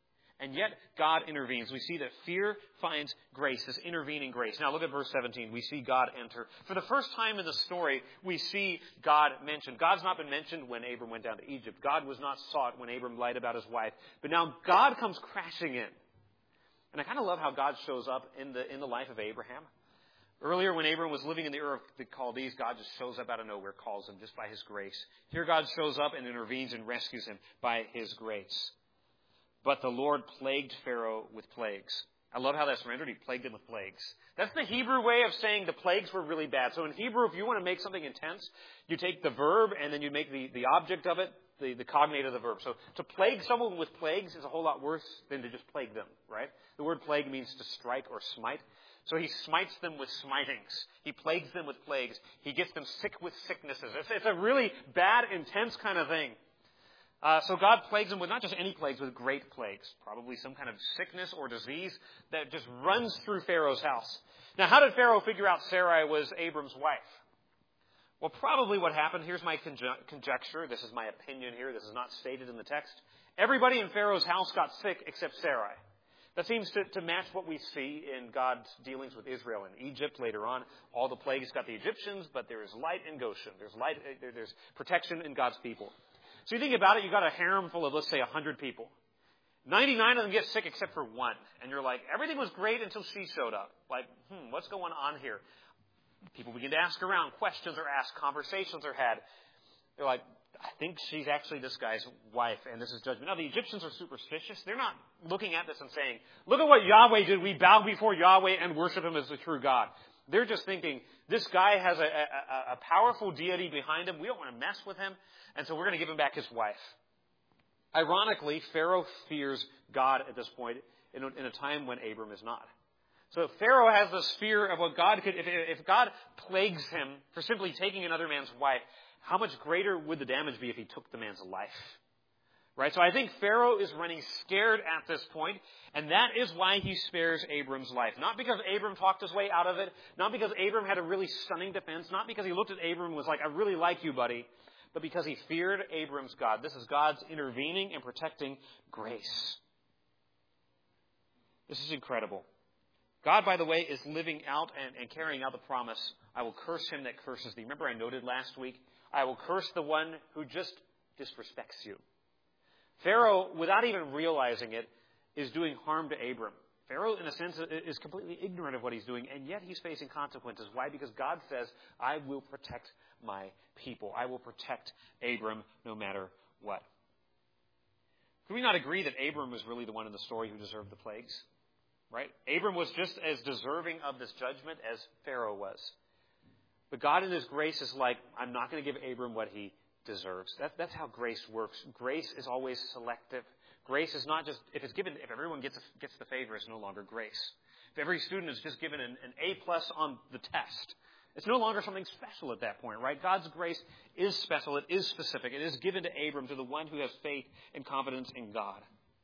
And yet, God intervenes. We see that fear finds grace, this intervening grace. Now, look at verse seventeen. We see God enter. For the first time in the story, we see God mentioned. God's not been mentioned when Abram went down to Egypt. God was not sought when Abram lied about his wife. But now God comes crashing in. And I kind of love how God shows up in the in the life of Abraham. Earlier, when Abram was living in the Ur of the Chaldees, God just shows up out of nowhere, calls him just by His grace. Here, God shows up and intervenes and rescues him by His grace. But the Lord plagued Pharaoh with plagues. I love how that's rendered. He plagued him with plagues. That's the Hebrew way of saying the plagues were really bad. So in Hebrew, if you want to make something intense, you take the verb and then you make the, the object of it, the, the cognate of the verb. So to plague someone with plagues is a whole lot worse than to just plague them, right? The word plague means to strike or smite. So He smites them with smitings. He plagues them with plagues. He gets them sick with sicknesses. It's, it's a really bad, intense kind of thing. Uh, so God plagues them with not just any plagues, with great plagues. Probably some kind of sickness or disease that just runs through Pharaoh's house. Now, how did Pharaoh figure out Sarai was Abram's wife? Well, probably what happened, here's my conje- conjecture. This is my opinion here. This is not stated in the text. Everybody in Pharaoh's house got sick except Sarai. That seems to, to match what we see in God's dealings with Israel and Egypt later on. All the plagues got the Egyptians, but there is light in Goshen. There's light. There's protection in God's people. So you think about it, you got a harem full of, let's say, one hundred people. ninety-nine of them get sick except for one. And you're like, everything was great until she showed up. Like, hmm, what's going on here? People begin to ask around. Questions are asked. Conversations are had. They're like, I think she's actually this guy's wife, and this is judgment. Now, the Egyptians are superstitious. They're not looking at this and saying, look at what Yahweh did. We bow before Yahweh and worship Him as the true God. They're just thinking, this guy has a, a, a powerful deity behind him. We don't want to mess with him. And so we're going to give him back his wife. Ironically, Pharaoh fears God at this point in a, in a time when Abram is not. So Pharaoh has this fear of what God could, if, if God plagues him for simply taking another man's wife, how much greater would the damage be if he took the man's life? Right? So I think Pharaoh is running scared at this point, and that is why he spares Abram's life. Not because Abram talked his way out of it, not because Abram had a really stunning defense, not because he looked at Abram and was like, I really like you, buddy, but because he feared Abram's God. This is God's intervening and protecting grace. This is incredible. God, by the way, is living out and, and carrying out the promise, I will curse him that curses thee. Remember I noted last week, I will curse the one who just disrespects you. Pharaoh, without even realizing it, is doing harm to Abram. Pharaoh, in a sense, is completely ignorant of what he's doing, and yet he's facing consequences. Why? Because God says, I will protect my people. I will protect Abram no matter what. Can we not agree that Abram was really the one in the story who deserved the plagues? Right? Abram was just as deserving of this judgment as Pharaoh was. But God in His grace is like, I'm not going to give Abram what he deserves. That, that's how grace works. Grace is always selective. Grace is not just, if it's given, if everyone gets a, gets the favor, it's no longer grace. If every student is just given an, an A plus on the test, it's no longer something special at that point, right? God's grace is special. It is specific. It is given to Abram, to the one who has faith and confidence in God.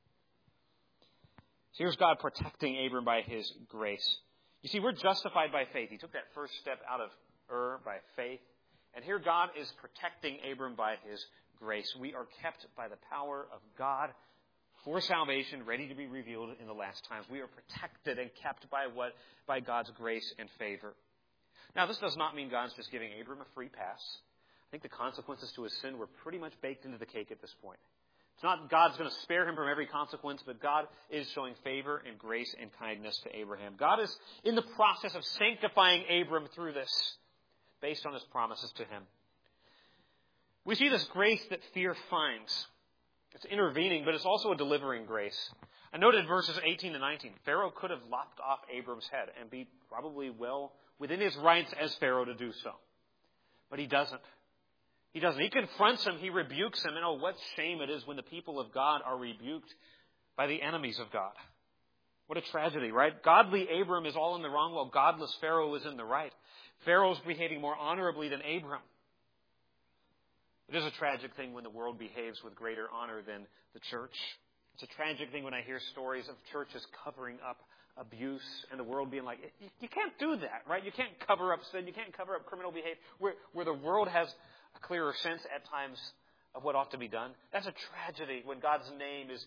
So here's God protecting Abram by His grace. You see, we're justified by faith. He took that first step out of Ur by faith. And here God is protecting Abram by His grace. We are kept by the power of God for salvation, ready to be revealed in the last times. We are protected and kept by what? By God's grace and favor. Now, this does not mean God's just giving Abram a free pass. I think the consequences to his sin were pretty much baked into the cake at this point. It's not God's going to spare him from every consequence, but God is showing favor and grace and kindness to Abraham. God is in the process of sanctifying Abram through this, based on His promises to him. We see this grace that fear finds. It's intervening, but it's also a delivering grace. I noted verses eighteen to nineteen. Pharaoh could have lopped off Abram's head and be probably well within his rights as Pharaoh to do so. But he doesn't. He doesn't. He confronts him. He rebukes him. And oh, what shame it is when the people of God are rebuked by the enemies of God. What a tragedy, right? Godly Abram is all in the wrong, while godless Pharaoh is in the right. Pharaoh's behaving more honorably than Abram. It is a tragic thing when the world behaves with greater honor than the church. It's a tragic thing when I hear stories of churches covering up abuse and the world being like, you can't do that, right? You can't cover up sin. You can't cover up criminal behavior. Where, where the world has a clearer sense at times of what ought to be done. That's a tragedy when God's name is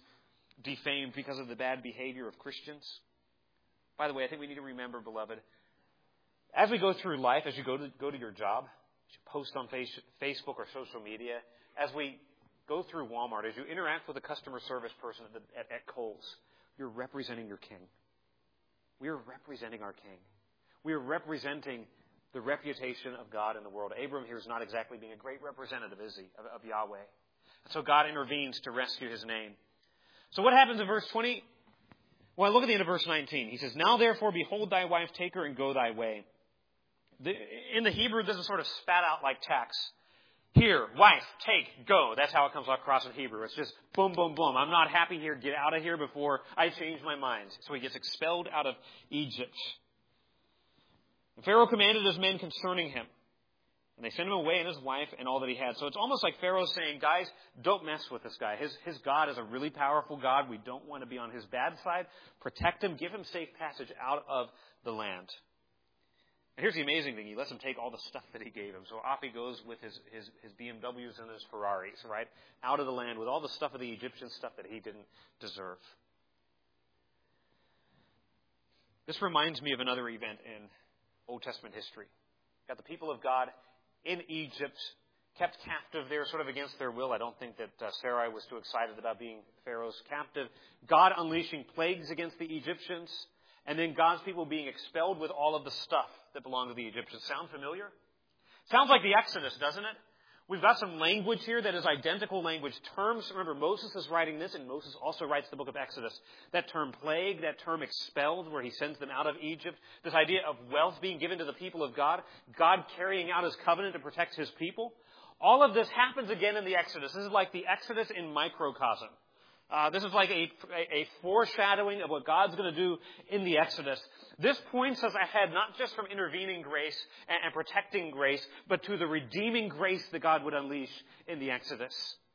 defamed because of the bad behavior of Christians. By the way, I think we need to remember, beloved, as we go through life, as you go to go to your job, as you post on face, Facebook or social media, as we go through Walmart, as you interact with a customer service person at, the, at, at Kohl's, you're representing your King. We are representing our King. We are representing the reputation of God in the world. Abram here is not exactly being a great representative, is he, of, of Yahweh? And so God intervenes to rescue his name. So what happens in verse twenty? Well, look at the end of verse nineteen. He says, "Now therefore, behold thy wife, take her and go thy way." The, in the Hebrew, this is sort of spat out like tax. Here, wife, take, go. That's how it comes across in Hebrew. It's just boom, boom, boom. I'm not happy here. Get out of here before I change my mind. So he gets expelled out of Egypt. And Pharaoh commanded his men concerning him. And they sent him away and his wife and all that he had. So it's almost like Pharaoh saying, guys, don't mess with this guy. His, his God is a really powerful God. We don't want to be on his bad side. Protect him. Give him safe passage out of the land. And here's the amazing thing. He lets him take all the stuff that he gave him. So off he goes with his, his, his B M Ws and his Ferraris, right? Out of the land with all the stuff of the Egyptian stuff that he didn't deserve. This reminds me of another event in Old Testament history. Got the people of God in Egypt, kept captive there sort of against their will. I don't think that uh, Sarai was too excited about being Pharaoh's captive. God unleashing plagues against the Egyptians. And then God's people being expelled with all of the stuff that belonged to the Egyptians. Sound familiar? Sounds like the Exodus, doesn't it? We've got some language here that is identical language. Terms, remember, Moses is writing this, and Moses also writes the book of Exodus. That term plague, that term expelled, where he sends them out of Egypt. This idea of wealth being given to the people of God. God carrying out his covenant to protect his people. All of this happens again in the Exodus. This is like the Exodus in microcosm. Uh, this is like a, a, a foreshadowing of what God's going to do in the Exodus. This points us ahead, not just from intervening grace and, and protecting grace, but to the redeeming grace that God would unleash in the Exodus.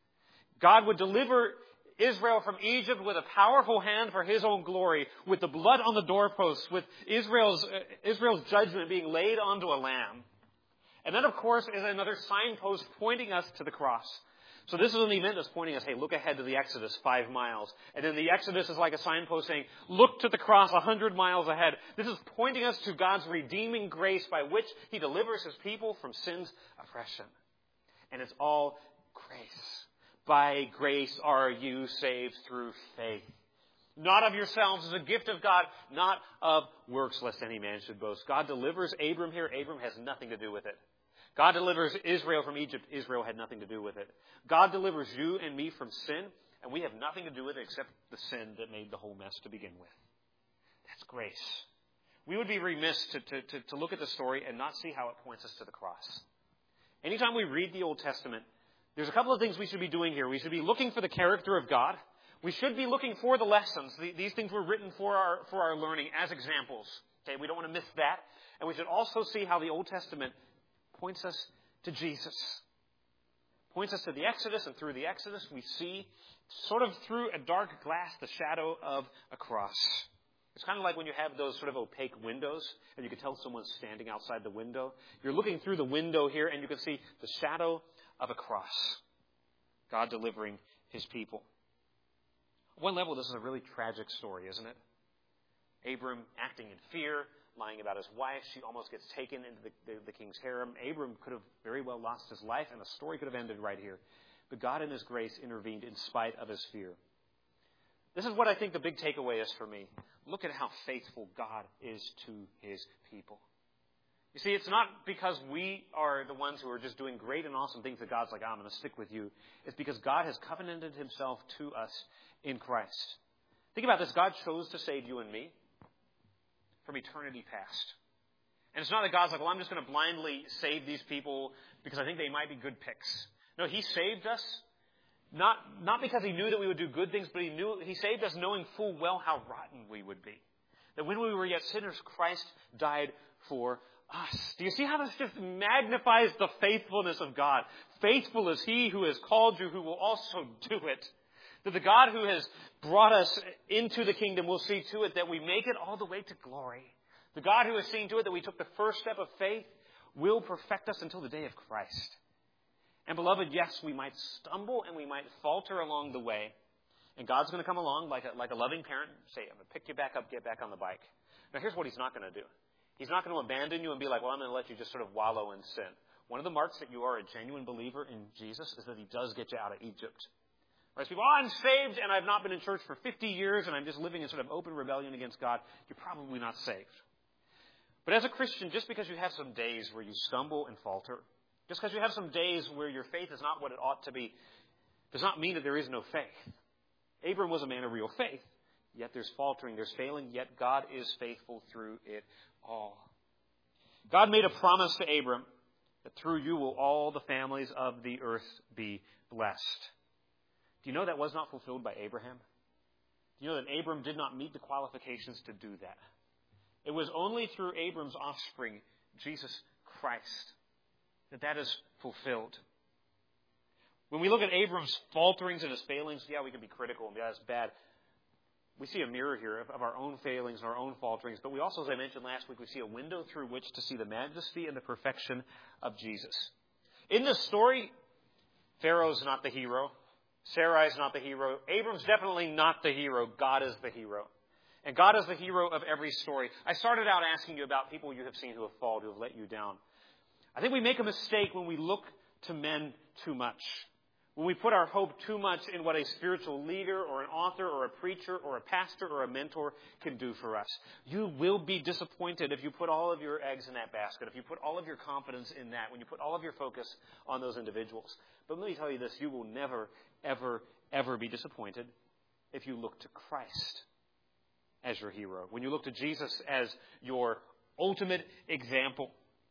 God would deliver Israel from Egypt with a powerful hand for his own glory, with the blood on the doorposts, with Israel's, uh, Israel's judgment being laid onto a lamb. And then, of course, is another signpost pointing us to the cross. So this is an event that's pointing us, hey, look ahead to the Exodus, five miles. And then the Exodus is like a signpost saying, look to the cross a hundred miles ahead. This is pointing us to God's redeeming grace by which he delivers his people from sin's oppression. And it's all grace. By grace are you saved through faith. Not of yourselves, as a gift of God, not of works, lest any man should boast. God delivers Abram here. Abram has nothing to do with it. God delivers Israel from Egypt. Israel had nothing to do with it. God delivers you and me from sin, and we have nothing to do with it except the sin that made the whole mess to begin with. That's grace. We would be remiss to, to, to, to look at the story and not see how it points us to the cross. Anytime we read the Old Testament, there's a couple of things we should be doing here. We should be looking for the character of God. We should be looking for the lessons. These things were written for our, for our learning as examples. Okay, we don't want to miss that. And we should also see how the Old Testament points us to Jesus. Points us to the Exodus, and through the Exodus we see, sort of through a dark glass, the shadow of a cross. It's kind of like when you have those sort of opaque windows, and you can tell someone's standing outside the window. You're looking through the window here, and you can see the shadow of a cross. God delivering his people. On one level, this is a really tragic story, isn't it? Abram acting in fear, lying about his wife. She almost gets taken into the, the, the king's harem. Abram could have very well lost his life, and the story could have ended right here. But God in his grace intervened in spite of his fear. This is what I think the big takeaway is for me. Look at how faithful God is to his people. You see, it's not because we are the ones who are just doing great and awesome things that God's like, oh, I'm going to stick with you. It's because God has covenanted himself to us in Christ. Think about this. God chose to save you and me from eternity past. And it's not that God's like, well, I'm just going to blindly save these people because I think they might be good picks. No, he saved us not, not because he knew that we would do good things, but he knew he saved us knowing full well how rotten we would be. That when we were yet sinners, Christ died for us. Do you see how this just magnifies the faithfulness of God? Faithful is he who has called you, who will also do it. That the God who has brought us into the kingdom will see to it that we make it all the way to glory. The God who has seen to it that we took the first step of faith will perfect us until the day of Christ. And beloved, yes, we might stumble and we might falter along the way. And God's going to come along like a, like a loving parent and say, I'm going to pick you back up, get back on the bike. Now, here's what he's not going to do. He's not going to abandon you and be like, well, I'm going to let you just sort of wallow in sin. One of the marks that you are a genuine believer in Jesus is that he does get you out of Egypt. Whereas people, oh, I'm saved and I've not been in church for fifty years and I'm just living in sort of open rebellion against God, you're probably not saved. But as a Christian, just because you have some days where you stumble and falter, just because you have some days where your faith is not what it ought to be, does not mean that there is no faith. Abram was a man of real faith, yet there's faltering, there's failing, yet God is faithful through it all. God made a promise to Abram that through you will all the families of the earth be blessed. Do you know that was not fulfilled by Abraham? Do you know that Abram did not meet the qualifications to do that? It was only through Abram's offspring, Jesus Christ, that that is fulfilled. When we look at Abram's falterings and his failings, yeah, we can be critical and be, that's bad. We see a mirror here of, of our own failings and our own falterings, but we also, as I mentioned last week, we see a window through which to see the majesty and the perfection of Jesus. In this story, Pharaoh's not the hero. Sarai's not the hero. Abram's definitely not the hero. God is the hero. And God is the hero of every story. I started out asking you about people you have seen who have fallen, who have let you down. I think we make a mistake when we look to men too much. When we put our hope too much in what a spiritual leader or an author or a preacher or a pastor or a mentor can do for us. You will be disappointed if you put all of your eggs in that basket, if you put all of your confidence in that, when you put all of your focus on those individuals. But let me tell you this, you will never, ever, ever be disappointed if you look to Christ as your hero, when you look to Jesus as your ultimate example.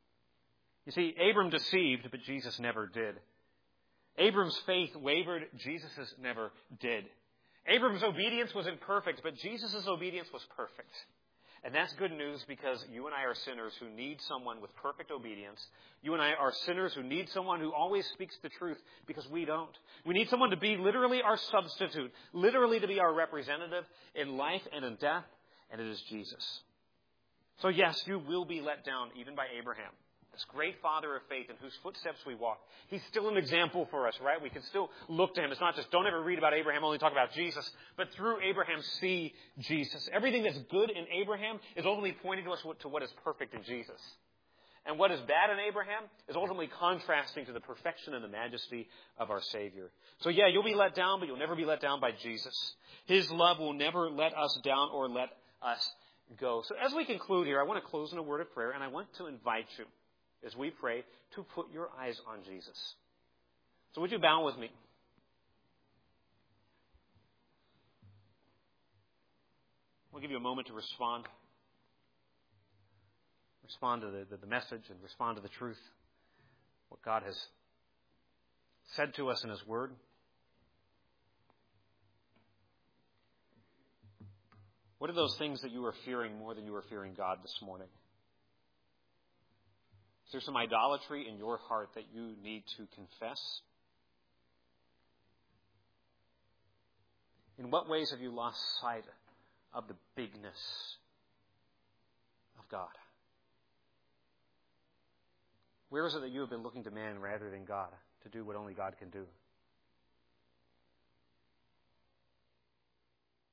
You see, Abram deceived, but Jesus never did. Abram's faith wavered, Jesus' never did. Abram's obedience was imperfect, but Jesus' obedience was perfect. And that's good news because you and I are sinners who need someone with perfect obedience. You and I are sinners who need someone who always speaks the truth because we don't. We need someone to be literally our substitute, literally to be our representative in life and in death, and it is Jesus. So yes, you will be let down even by Abraham, this great father of faith in whose footsteps we walk. He's still an example for us, right? We can still look to him. It's not just don't ever read about Abraham, only talk about Jesus, but through Abraham see Jesus. Everything that's good in Abraham is ultimately pointing to us to what is perfect in Jesus. And what is bad in Abraham is ultimately contrasting to the perfection and the majesty of our Savior. So yeah, you'll be let down, but you'll never be let down by Jesus. His love will never let us down or let us go. So as we conclude here, I want to close in a word of prayer, and I want to invite you, as we pray, to put your eyes on Jesus. So would you bow with me? We'll give you a moment to respond. Respond to the, the, the message and respond to the truth. What God has said to us in His Word. What are those things that you are fearing more than you are fearing God this morning? Is there some idolatry in your heart that you need to confess? In what ways have you lost sight of the bigness of God? Where is it that you have been looking to man rather than God to do what only God can do?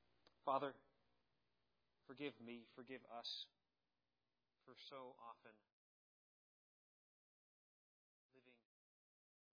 Father, forgive me, forgive us for so often